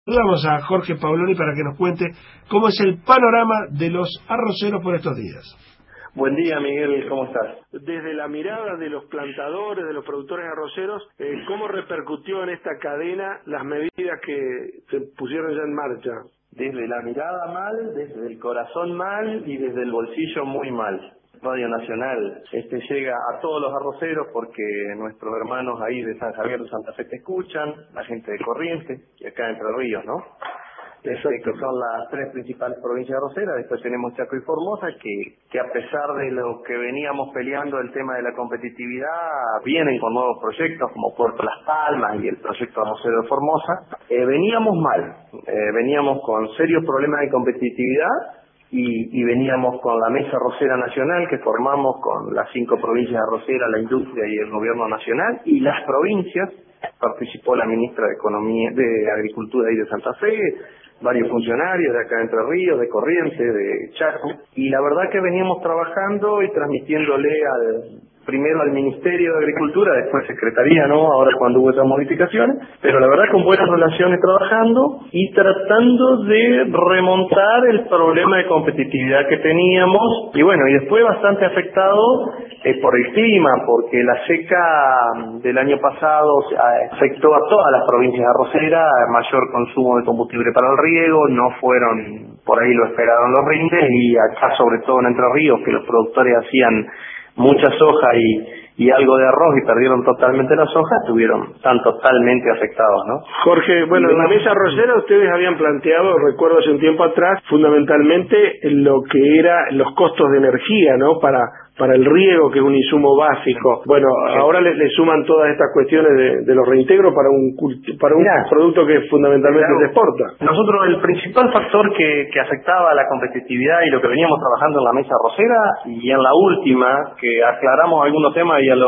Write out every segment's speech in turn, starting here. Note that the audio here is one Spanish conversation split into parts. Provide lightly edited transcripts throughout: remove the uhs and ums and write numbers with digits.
Vamos a Jorge Paoloni para que nos cuente cómo es el panorama de los arroceros por estos días. Buen día, Miguel, ¿cómo estás? Desde la mirada de los plantadores, de los productores arroceros, ¿cómo repercutió en esta cadena las medidas que se pusieron ya en marcha? Desde la mirada mal, desde el corazón mal y desde el bolsillo muy mal. Radio Nacional llega a todos los arroceros porque nuestros hermanos ahí de San Javier de Santa Fe te escuchan, la gente de Corrientes y acá de Entre Ríos, ¿no? Que son las tres principales provincias arroceras. Después tenemos Chaco y Formosa, que a pesar de lo que veníamos peleando el tema de la competitividad, vienen con nuevos proyectos como Puerto Las Palmas y el proyecto arrocero de Formosa. Veníamos mal, veníamos con serios problemas de competitividad y veníamos con la Mesa Arrocera Nacional que formamos con las 5 provincias arroceras, la industria y el gobierno nacional y las provincias. Participó la ministra de Economía, de Agricultura y de Santa Fe, varios funcionarios de acá de Entre Ríos, de Corrientes, de Chaco, y la verdad que veníamos trabajando y transmitiéndole primero al Ministerio de Agricultura, después Secretaría, ¿no? Ahora cuando hubo esas modificaciones, pero la verdad con buenas relaciones trabajando y tratando de remontar el problema de competitividad que teníamos, y bueno, y después bastante afectado por el clima, porque la seca del año pasado afectó a todas las provincias arroceras, mayor consumo de combustible para el riego, no fueron, por ahí lo esperaron los rindes, y acá sobre todo en Entre Ríos, que los productores hacían mucha soja y algo de arroz y perdieron totalmente la soja, están totalmente afectados, ¿no? Jorge, bueno, en la mesa arrocera ustedes habían planteado, recuerdo hace un tiempo atrás, fundamentalmente lo que era los costos de energía, ¿no? Para el riego, que es un insumo básico. Bueno, ahora le suman todas estas cuestiones de los reintegros para un producto que fundamentalmente se exporta. Nosotros el principal factor que afectaba a la competitividad y lo que veníamos trabajando en la mesa arrocera y en la última, que aclaramos algunos temas y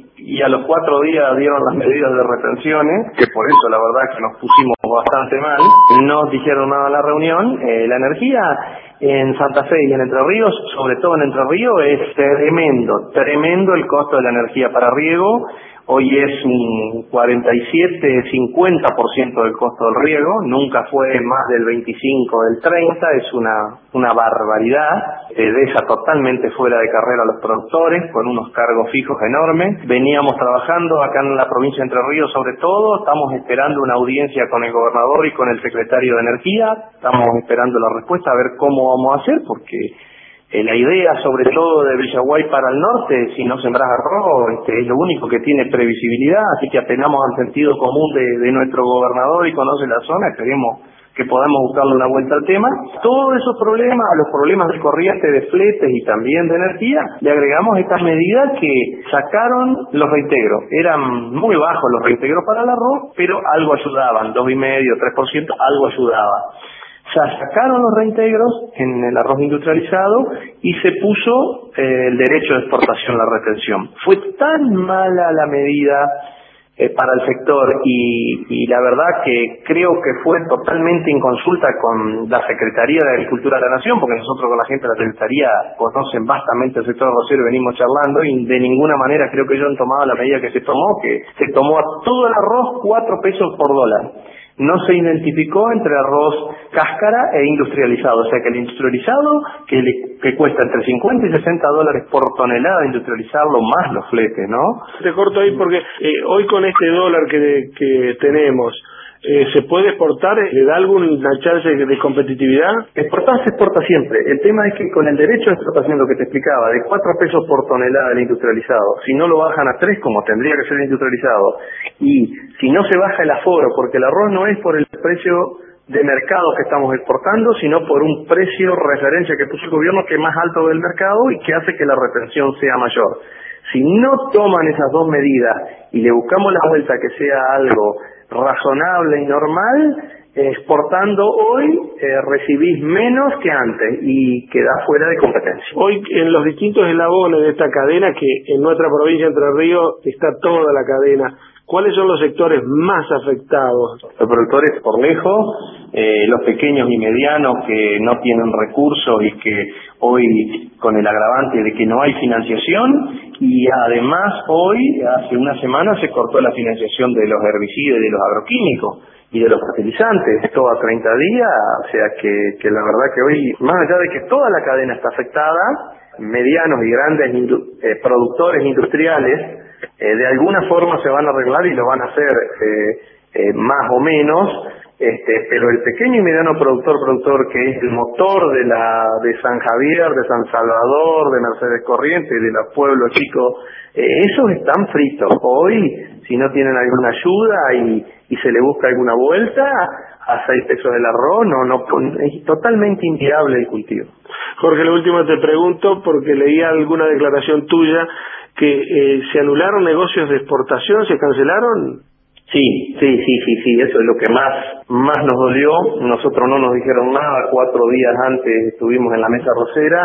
a los 4 días dieron las medidas de retenciones, que por eso la verdad que nos pusimos bastante mal, no dijeron nada en la reunión, la energía en Santa Fe y en Entre Ríos, sobre todo en Entre Ríos, es tremendo el costo de la energía para riego. Hoy es un 47-50% del costo del riego, nunca fue más del 25, del 30, es una barbaridad, deja totalmente fuera de carrera a los productores, con unos cargos fijos enormes. Veníamos trabajando acá en la provincia de Entre Ríos sobre todo, estamos esperando una audiencia con el gobernador y con el secretario de Energía, estamos esperando la respuesta a ver cómo vamos a hacer, porque la idea sobre todo de Villaguay para el norte, si no sembrás arroz, es lo único que tiene previsibilidad, así que apelamos al sentido común de nuestro gobernador y conoce la zona, esperemos que podamos buscarle una vuelta al tema. Todos esos problemas, a los problemas de corriente, de fletes y también de energía, le agregamos estas medidas que sacaron los reintegros. Eran muy bajos los reintegros para el arroz, pero algo ayudaban, 2,5-3%, algo ayudaba. Sacaron los reintegros en el arroz industrializado y se puso el derecho de exportación, la retención. Fue tan mala la medida para el sector y la verdad que creo que fue totalmente en consulta con la Secretaría de Agricultura de la Nación, porque nosotros con la gente de la Secretaría conocen vastamente el sector arrocero y venimos charlando, y de ninguna manera creo que ellos han tomado la medida que se tomó a todo el arroz 4 pesos por dólar. No se identificó entre arroz cáscara e industrializado, o sea que el industrializado que cuesta entre 50 y 60 dólares por tonelada industrializarlo, más los fletes, ¿no? Te corto ahí porque hoy con este dólar que tenemos, ¿se puede exportar? ¿Le da alguna chance de competitividad? Exportar se exporta siempre. El tema es que con el derecho de exportación, lo que te explicaba, de 4 pesos por tonelada el industrializado, si no lo bajan a 3 como tendría que ser industrializado, y si no se baja el aforo, porque el arroz no es por el precio de mercado que estamos exportando, sino por un precio referencia que puso el gobierno que es más alto del mercado y que hace que la retención sea mayor. Si no toman esas dos medidas y le buscamos la vuelta que sea algo razonable y normal, exportando hoy recibís menos que antes y quedás fuera de competencia. Hoy en los distintos eslabones de esta cadena, que en nuestra provincia de Entre Ríos está toda la cadena, ¿cuáles son los sectores más afectados? Los productores por lejos, los pequeños y medianos que no tienen recursos y que hoy, con el agravante de que no hay financiación, y además hoy, hace una semana, se cortó la financiación de los herbicidas y de los agroquímicos y de los fertilizantes, todo a 30 días, o sea que la verdad que hoy, más allá de que toda la cadena está afectada, medianos y grandes productores industriales de alguna forma se van a arreglar y lo van a hacer más o menos, pero el pequeño y mediano productor que es el motor de San Javier, de San Salvador, de Mercedes Corrientes, de los pueblos chicos, esos están fritos. Hoy, si no tienen alguna ayuda y se le busca alguna vuelta, a 6 pesos el arroz, es totalmente inviable el cultivo. Jorge, lo último te pregunto, porque leía alguna declaración tuya que se anularon negocios de exportación, se cancelaron. Sí, eso es lo que más nos dolió. Nosotros no nos dijeron nada, 4 días antes estuvimos en la mesa arrocera,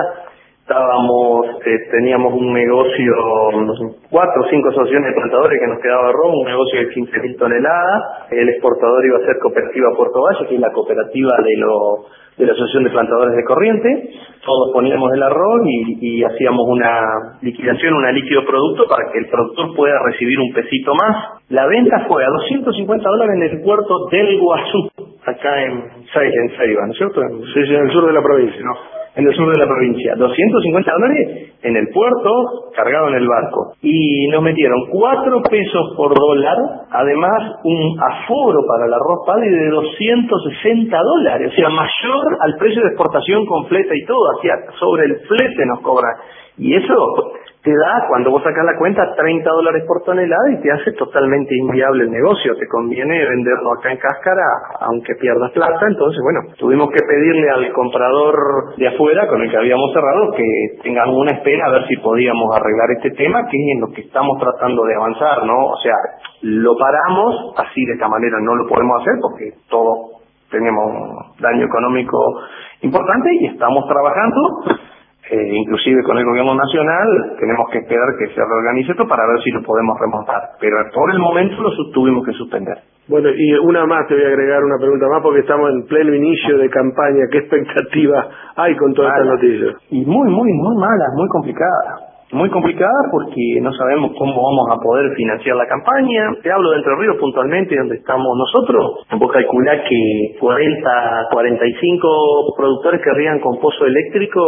teníamos un negocio, 4 o 5 asociaciones de plantadores que nos quedaba arroz, un negocio de 15.000 toneladas, el exportador iba a ser Cooperativa Puerto Valle, que es la cooperativa de la Asociación de Plantadores de Corrientes. Todos poníamos el arroz y hacíamos una liquidación, un líquido producto para que el productor pueda recibir un pesito más. La venta fue a $250 en el puerto del Guazú, acá en Ceiba, ¿no es cierto? Sí, en el sur de la provincia. No, en el sur de la provincia. $250 en el puerto, cargado en el barco. Y nos metieron 4 pesos por dólar, además un aforo para el arroz padre de $260, o sea, mayor al precio de exportación completa y todo, hacia sobre el flete nos cobran. Y eso te da, cuando vos sacas la cuenta, $30 por tonelada y te hace totalmente inviable el negocio. Te conviene venderlo acá en cáscara, aunque pierdas plata. Entonces, bueno, tuvimos que pedirle al comprador de afuera, con el que habíamos cerrado, que tengamos una espera a ver si podíamos arreglar este tema, que es en lo que estamos tratando de avanzar, ¿no? O sea, lo paramos, así de esta manera no lo podemos hacer porque todos tenemos daño económico importante y estamos trabajando. Inclusive con el gobierno nacional tenemos que esperar que se reorganice esto para ver si lo podemos remontar, pero por el momento lo tuvimos que suspender. Bueno, y una más, te voy a agregar una pregunta más porque estamos en pleno inicio de campaña. ¿Qué expectativa hay con todas estas noticias? Y muy malas, muy complicadas. Muy complicada porque no sabemos cómo vamos a poder financiar la campaña. Te hablo de Entre Ríos puntualmente, donde estamos nosotros. Vos calculás que 45 productores que rían con pozo eléctrico,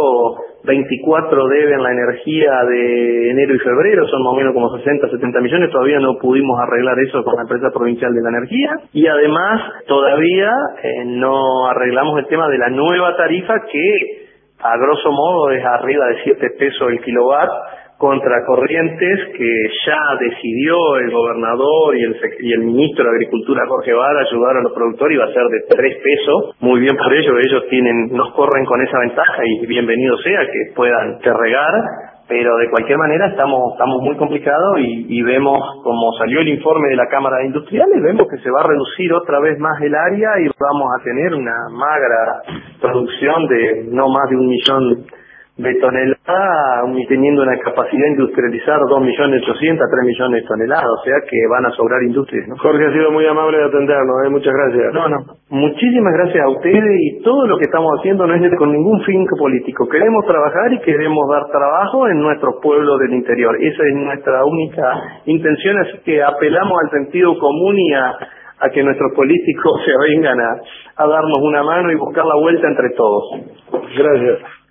24 deben la energía de enero y febrero, son más o menos como 60-70 millones. Todavía no pudimos arreglar eso con la empresa provincial de la energía. Y además todavía no arreglamos el tema de la nueva tarifa que a grosso modo es arriba de 7 pesos el kilowatt, contra Corrientes, que ya decidió el gobernador y el ministro de Agricultura, Jorge Vara, ayudar a los productores, y va a ser de 3 pesos. Muy bien por ellos nos corren con esa ventaja y bienvenido sea que puedan regar. Pero de cualquier manera estamos muy complicados y vemos, como salió el informe de la Cámara de Industriales, vemos que se va a reducir otra vez más el área y vamos a tener una magra producción de no más de 1 millón de toneladas, teniendo una capacidad de industrializar 2.800.000 a 3 millones de toneladas, o sea que van a sobrar industrias, ¿no? Jorge, ha sido muy amable de atendernos, muchas gracias. No, muchísimas gracias a ustedes, y todo lo que estamos haciendo no es con ningún fin político. Queremos trabajar y queremos dar trabajo en nuestros pueblos del interior. Esa es nuestra única intención, así que apelamos al sentido común y a que nuestros políticos se vengan a darnos una mano y buscar la vuelta entre todos. Gracias.